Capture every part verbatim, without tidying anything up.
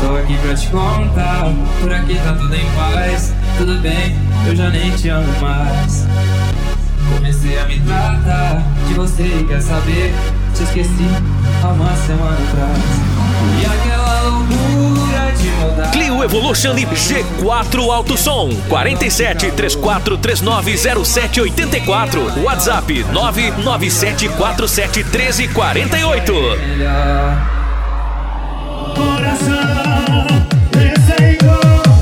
Tô aqui pra te contar, por aqui tá tudo em paz. Tudo bem, eu já nem te amo mais. Comecei a me tratar de você e quer saber, te esqueci há uma semana atrás. E aquela loucura de mudar. Clio Evolution e G quatro Alto Som quarenta e sete, trinta e quatro, trinta e nove, zero sete oitenta e quatro. WhatsApp nove nove sete quatro sete um três quatro oito. Coração, receio.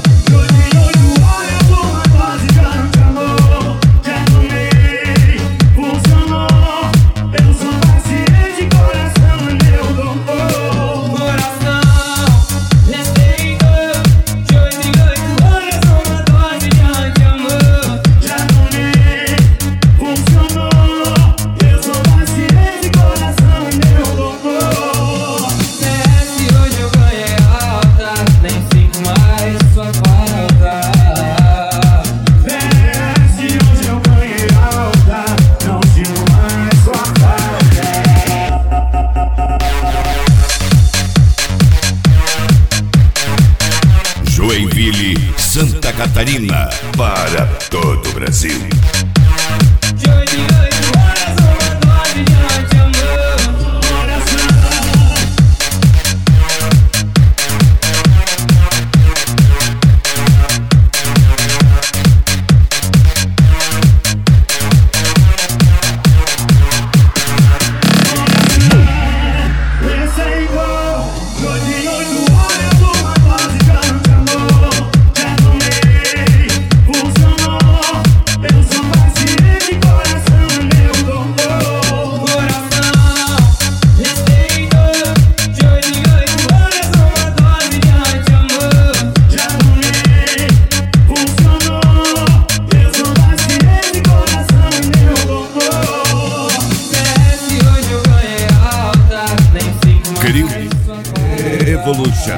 Joinville, Santa Catarina, para todo o Brasil. Evolution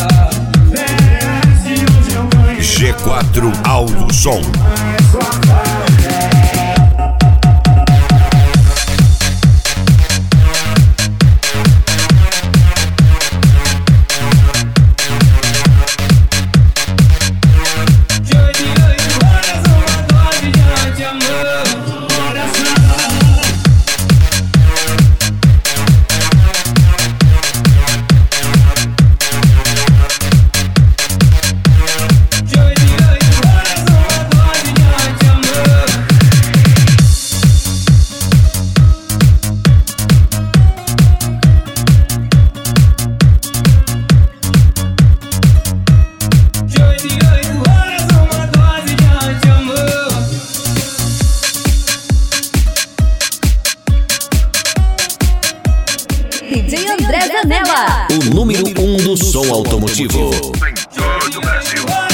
G quatro Alto Som. D J André Zanella, o número um do som automotivo Em todo o Brasil.